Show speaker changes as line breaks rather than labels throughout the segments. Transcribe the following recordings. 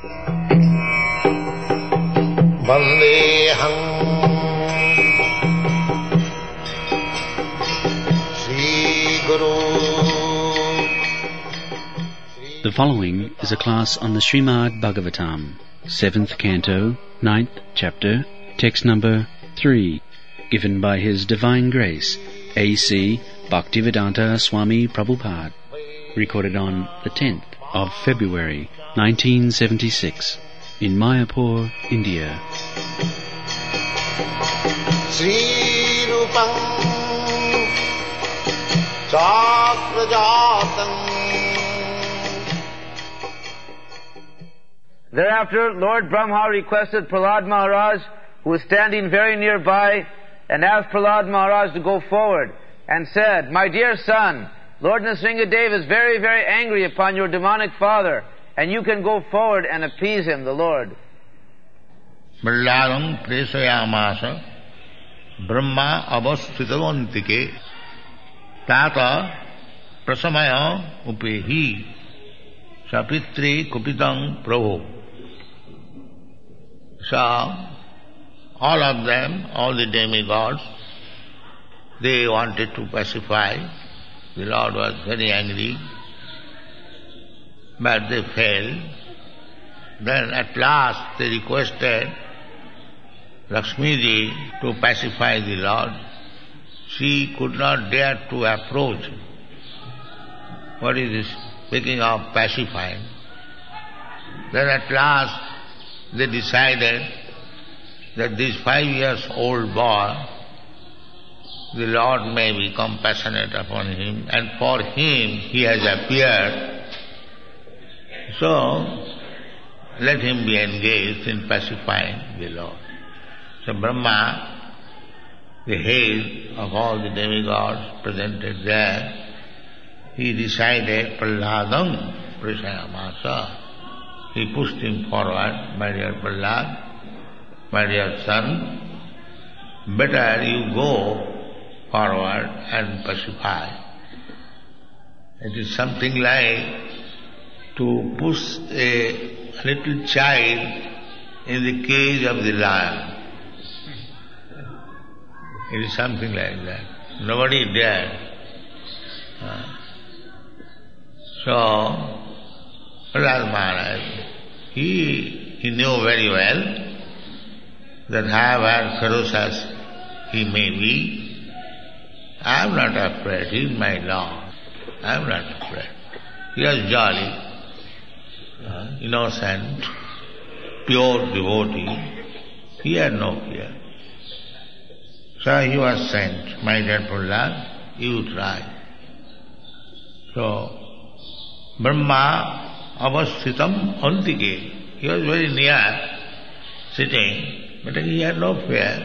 Vandeham Sri Guru.
The following is a class on the Srimad Bhagavatam, 7th Canto, 9th Chapter, text number 3, given by His Divine Grace, A.C. Bhaktivedanta Swami Prabhupada, recorded on the 10th of February, 1976, in Mayapur, India.
Sri Rupam Chakrajatam.
Thereafter, Lord Brahma requested Prahlad Maharaj, who was standing very nearby, and asked Prahlad Maharaj to go forward, and said, "My dear son, Lord Nrsingadev is very, very angry upon your demonic father, and you can go forward and appease him, the Lord."
Prahladam presayamasa brahma avasthitavantike tata prasamaya upehi sapitri kupitam prabhu. So, all of them, all the demigods, they wanted to pacify. The Lord was very angry, but they failed. Then at last they requested Lakshmiji to pacify the Lord. She could not dare to approach. What is this speaking of pacifying? Then at last they decided that this 5-year-old boy, the Lord may be compassionate upon him, and for him he has appeared. So, let him be engaged in pacifying the Lord. So Brahma, the head of all the demigods presented there, he decided Prahladam Prasayamasa. He pushed him forward, "My dear Prahlad, my dear son, better you go forward and pacify." It is something like to push a little child in the cage of the lion. It is something like that. Nobody dared. So, Prahlad Maharaj, he knew very well that however ferocious he may be, I am not afraid. He is my Lord. I am not afraid. He was jolly, innocent, pure devotee. He had no fear. So he was sent, "My dear Prahlad, you try." So, Brahma avasthitam antike. He was very near, sitting, but he had no fear.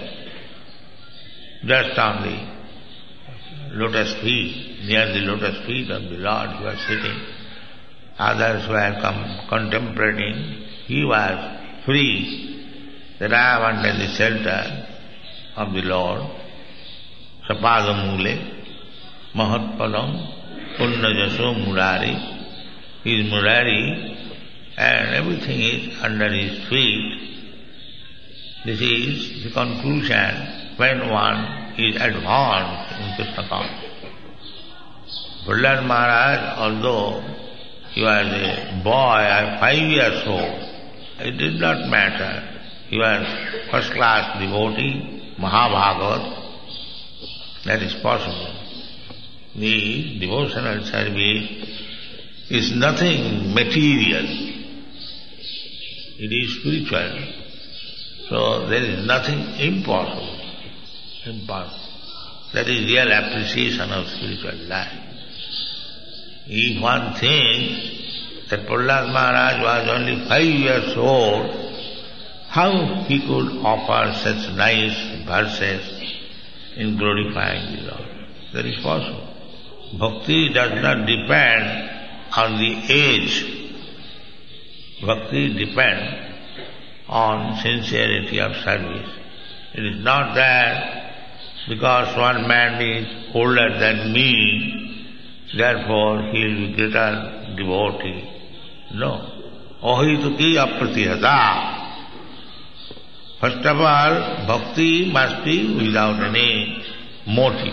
Just on the lotus feet, near the lotus feet of the Lord he was sitting. Others were contemplating. He was free, that I am under the shelter of the Lord. Sapadamule, Mahatpadam, Punnajaso Murari. He is Murari, and everything is under his feet. This is the conclusion when one is advanced in Krishna consciousness. Prahlad Maharaj, although he was a boy, 5 years old, it did not matter. He was first-class devotee, Mahabhagavat. That is possible. The devotional service is nothing material. It is spiritual. So there is nothing impossible. That is real appreciation of spiritual life. If one thinks that Prahlad Maharaj was only 5 years old, how he could offer such nice verses in glorifying the Lord? That is possible. Bhakti does not depend on the age. Bhakti depends on sincerity of service. It is not that because one man is older than me, therefore he will be greater devotee. No. ahituki apratihata. First of all, bhakti must be without any motive.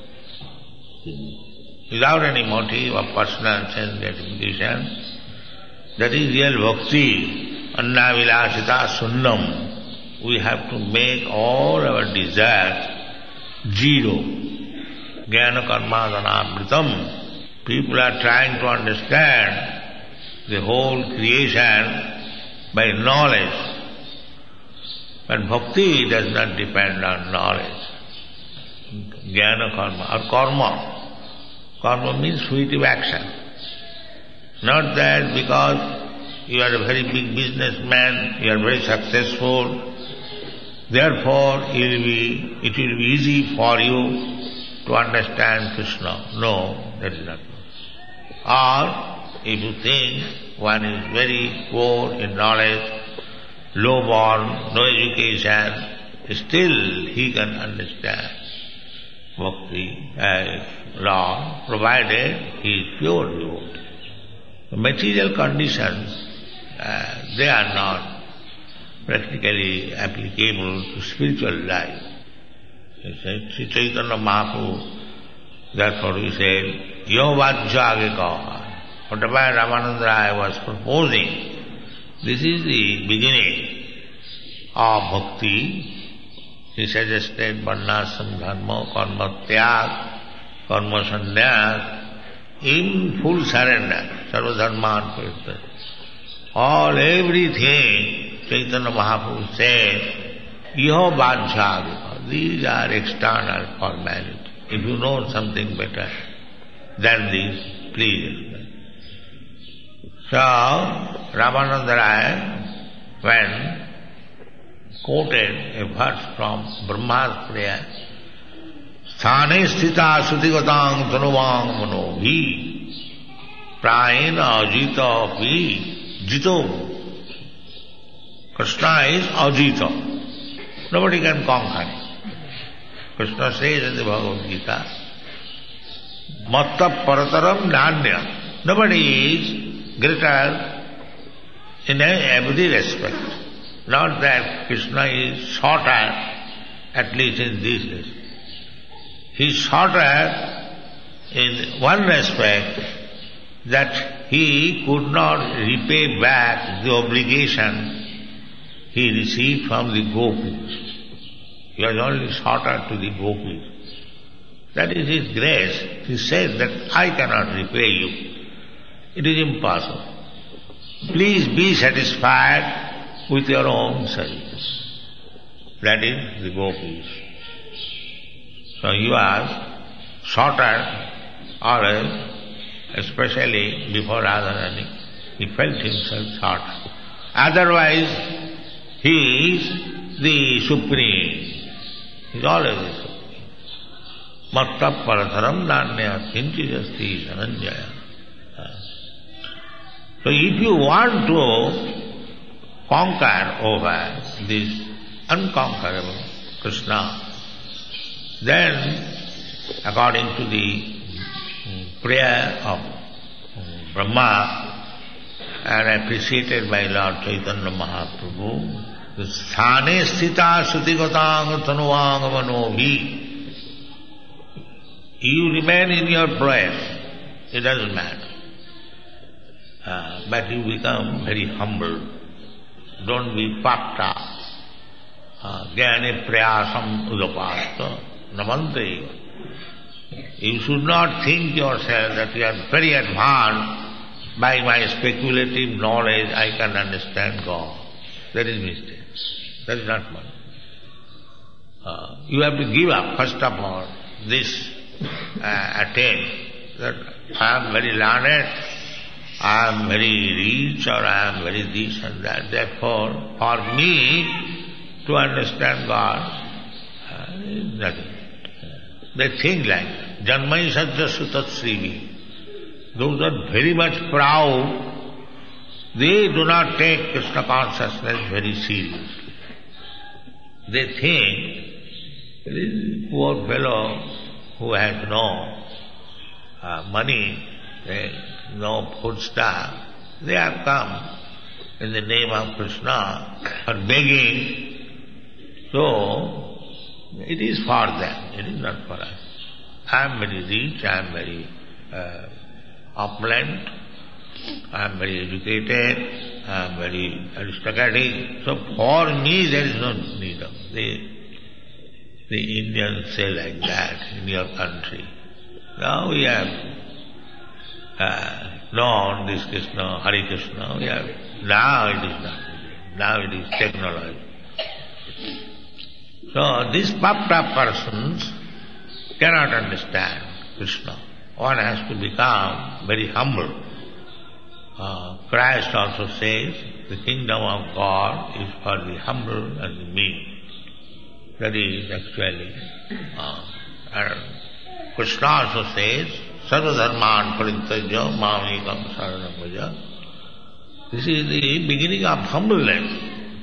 Without any motive of personal sense gratification. That is real bhakti. Anna vilasita sunnam. We have to make all our desires zero. Jnana karma dhanamritam. People are trying to understand the whole creation by knowledge. But bhakti does not depend on knowledge. Jnana karma or karma. Karma means fruitive action. Not that because you are a very big businessman, you are very successful, therefore it will be easy for you to understand Krishna. No, that is not true. Or if you think one is very poor in knowledge, low-born, no education, still he can understand bhakti as law, provided he is pure devotee. The material conditions, they are not practically applicable to spiritual life. Sri Chaitanya Mahaprabhu, therefore we said, Yo vajja age kaha. Whatever Ramananda Raya was proposing, this is the beginning of bhakti. He suggested varnasam dharma, karma tyag, karma sannyas, in full surrender, sarva dharman paritya. All, everything, Chaitanya Mahaprabhu said, Iho vajja. These are external formalities. If you know something better than this, please explain. So, Ramananda Raya, when quoted a verse from Brahma's prayer, Sthane sthita sutigatang tanuvang manobhi prayena ajita pi jito. Krishna is ajita. Nobody can conquer him. Krishna says in the Bhagavad Gita, Matta parataram nanya. Nobody is greater in every respect. Not that Krishna is shorter, at least in this respect. He is shorter in one respect, that he could not repay back the obligation he received from the gopis. He was only shorter to the gopis. That is his grace. He says that I cannot repay you. It is impossible. Please be satisfied with your own service. That is the gopis. So he was shorter, or especially before Radharani, he felt himself short. Otherwise, he is the supreme. He is always the supreme. Matta paratharam nanya kinchijasti dhananjaya. So if you want to conquer over this unconquerable Krishna, then according to the prayer of Brahma and appreciated by Lord Chaitanya Mahaprabhu, the sthane sthita sutigatang tanuvang manobhi. You remain in your place, it doesn't matter. But you become very humble. Don't be puffed up. Jnane prayasam udapasta namante. You should not think yourself that you are very advanced. By my speculative knowledge I can understand God. That is mistake. That is not one. You have to give up, first of all, this attempt that I am very learned, I am very rich, or I am very this and that. Therefore, for me to understand God is nothing. They think like that. Janmai sajjasu tat srivi. Those are very much proud. They do not take Krishna consciousness very seriously. They think this poor fellow who has no money, no food stuff, they have come in the name of Krishna or begging. So, it is for them, it is not for us. I am very rich, I am very opulent, I am very educated, I am very aristocratic. So for me there is no need of the Indians say like that in your country. Now we have known this Krishna, Hare Krishna, now it is not. Now it is technology. So these puffed up persons cannot understand Krishna. One has to become very humble. Christ also says, the kingdom of God is for the humble and the meek. That is actually, and Krishna also says, Sarva dharman parintajya mamekam saranam bhaja. This is the beginning of humbleness.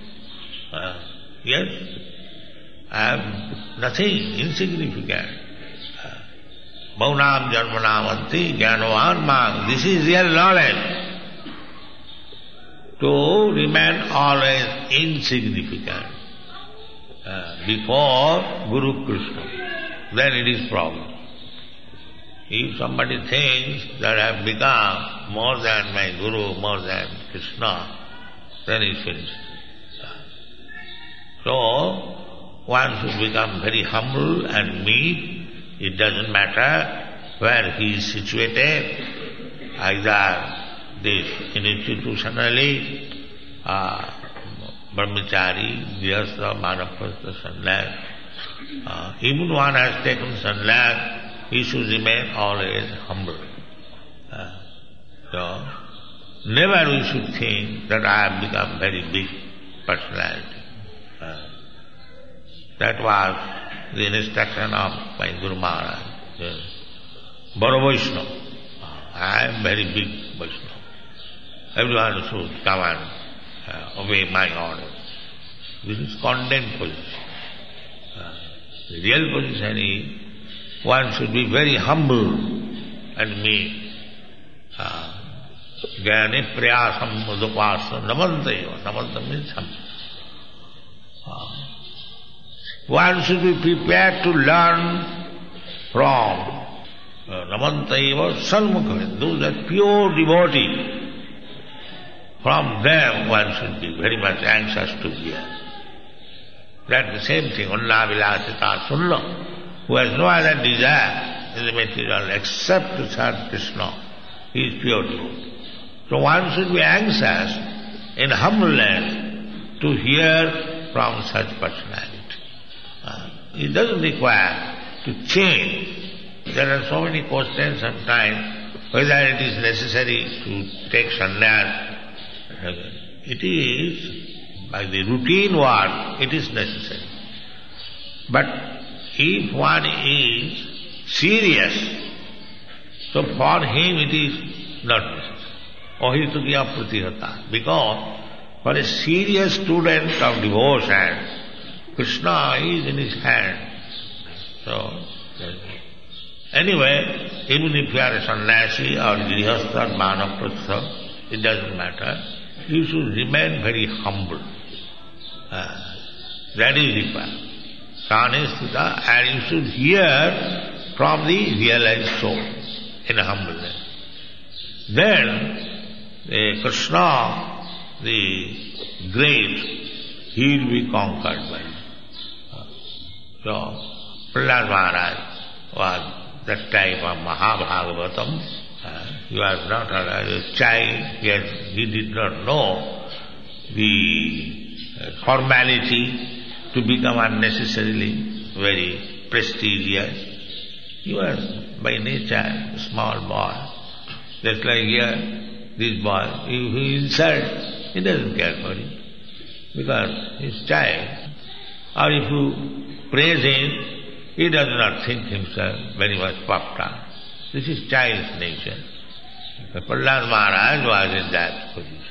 Yes, I am nothing insignificant. Maunam janmanavanti jnanavan mang. This is real knowledge. To remain always insignificant before Guru Krishna, then it is problem. If somebody thinks that I have become more than my Guru, more than Krishna, then it's finished. So, one should become very humble and meek. It doesn't matter where he is situated, either this institutionally, brahmachari, grihastha, manaprastha, sannyas. Even one has taken sannyas, he should remain always humble. So, never we should think that I have become very big personality. That was the instruction of my Guru Maharaj. Baro Vaishnava. I am very big Vaishnava. Everyone should come and obey my orders. This is condemned position. The real position is one should be very humble and meek. Jnani prayasam mudupasa namantaiva. Namanta means humble. One should be prepared to learn from namantaiva salmukha. Those are pure devotees. From them one should be very much anxious to hear. That's the same thing, Unna Vilasita Sunna, who has no other desire in the material except to serve Krishna. He is pure devotee. So one should be anxious in humbleness to hear from such personality. It doesn't require to change. There are so many questions sometimes whether it is necessary to take sannyas. It is, by the routine work, it is necessary. But if one is serious, so for him it is not necessary. Ohitukiya pratihata. Because for a serious student of devotion, Krishna is in his hand. So, anyway, even if you are a sannyasi or grihastha or manaprastha, it doesn't matter. You should remain very humble. That is required. Sanistita, and you should hear from the realized soul in humbleness. Then, Krishna, the great, he will be conquered by you. So, Prahlad Maharaj was that type of Mahabhagavatam. He was not a child, yet he did not know the formality to become unnecessarily very prestigious. He was by nature a small boy. Just like here, this boy, if he insults, he doesn't care for it, because he's child. Or if you praise him, he does not think himself very much puffed up. This is child's nature. Prahlad Maharaj was in that position.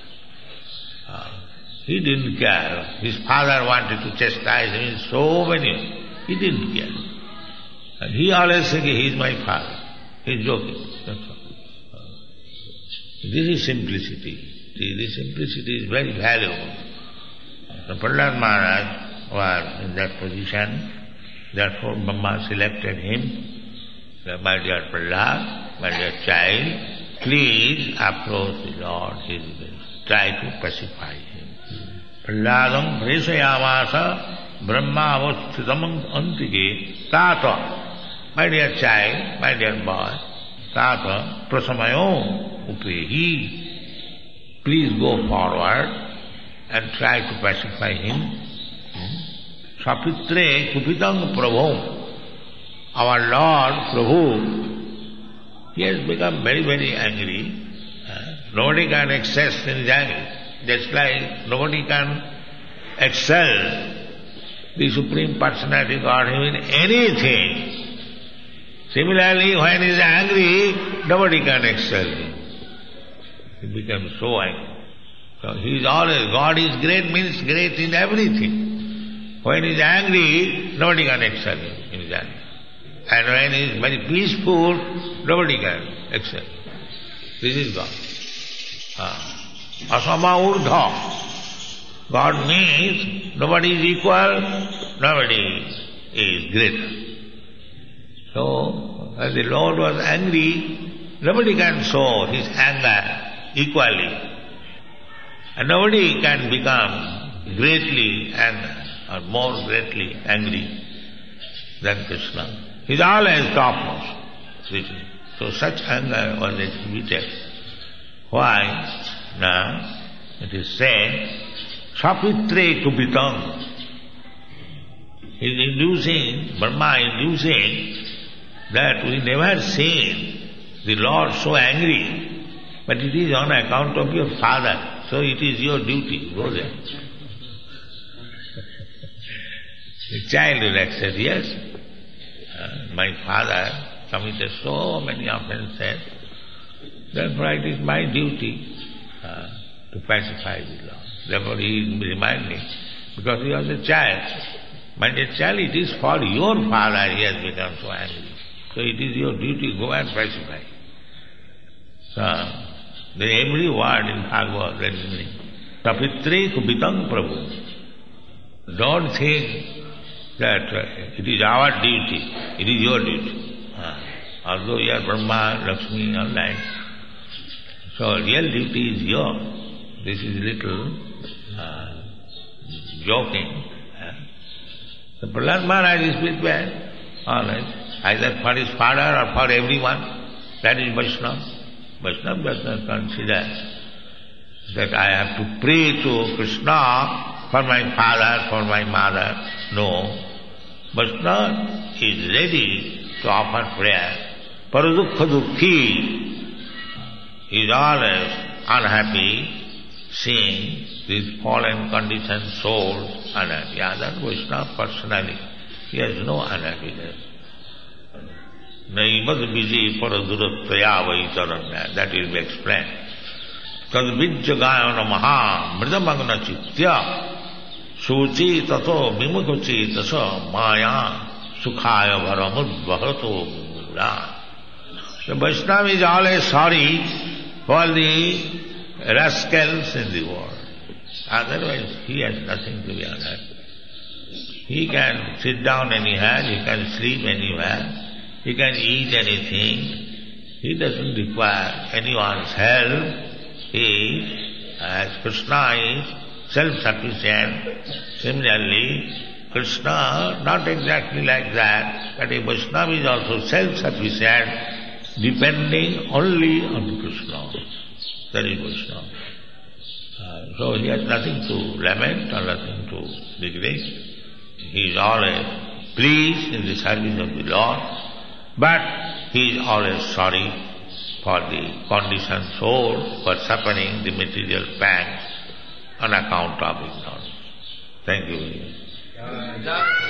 He didn't care. His father wanted to chastise him in so many. He didn't care. And he always said, he is my father. He is joking. That's all. This is simplicity. simplicity. This simplicity is very valuable. So Prahlad Maharaj was in that position, therefore Brahma selected him. My dear Prahlad, my dear child, please approach the Lord, try to pacify him. Prahladam presayamasa Brahma avasthitam antige tata. My dear child, my dear boy, tata prasamayo upehi. Please go forward and try to pacify him. Sapitre kupitam prabhu. Our Lord, Prabhu, he has become very, very angry. Nobody can excess in his anger. Just like nobody can excel the Supreme Personality of Godhead in anything. Similarly, when he is angry, nobody can excel him. He becomes so angry. So he is always, God is great means great in everything. When he is angry, nobody can excel him in his anger. And when he is very peaceful, nobody can excel. This is God. Asama urdha. God means nobody is equal, nobody is greater. So, when the Lord was angry, nobody can show his anger equally. And nobody can become greatly or more greatly angry than Krishna. He is always topmost. So such anger was exhibited. Why? Now, it is said, Sapitre kupitam. He is inducing, Brahma inducing that we never seen the Lord so angry, but it is on account of your father, so it is your duty. Go there. The child will accept, yes. My father committed so many offenses, therefore it is my duty to pacify the Lord. Therefore he reminds me, because he was a child. My dear child, it is for your father he has become so angry. So it is your duty, go and pacify. So, every word in Bhagavad Gita, Tapitre kupitam prabhu. Don't think that it is our duty, it is your duty. Although you are Brahma, Lakshmi, all that. So real duty is yours. This is little joking. The Prahlad Maharaj is prepared, all right, either for his father or for everyone. That is Vaishnava. Vaishnava does not consider that I have to pray to Krishna for my father, for my mother. No. Vaishnava is ready to offer prayer. Paradukha dukhi is always unhappy seeing these fallen conditioned souls unhappy. That Vaishnava personally, he has no unhappiness. Naimad viji paradurataya vaitaranya. That will be explained. Tadvijjagayana maha mridamagna chitya Suchi tato vimukuchi taso maya sukhaya varamud bhagato mura. The Vaishnava is always sorry for the rascals in the world. Otherwise he has nothing to be unhappy. He can sit down anywhere, he can sleep anywhere, he can eat anything. He doesn't require anyone's help. He, as Krishna is, self-sufficient. Similarly, Krishna, not exactly like that, but a Vaishnava is also self-sufficient, depending only on Krishna. That is Vaishnava. So he has nothing to lament or nothing to regret. He is always pleased in the service of the Lord, but he is always sorry for the conditioned soul for suffering the material pangs on account of ignorance. Thank you very much.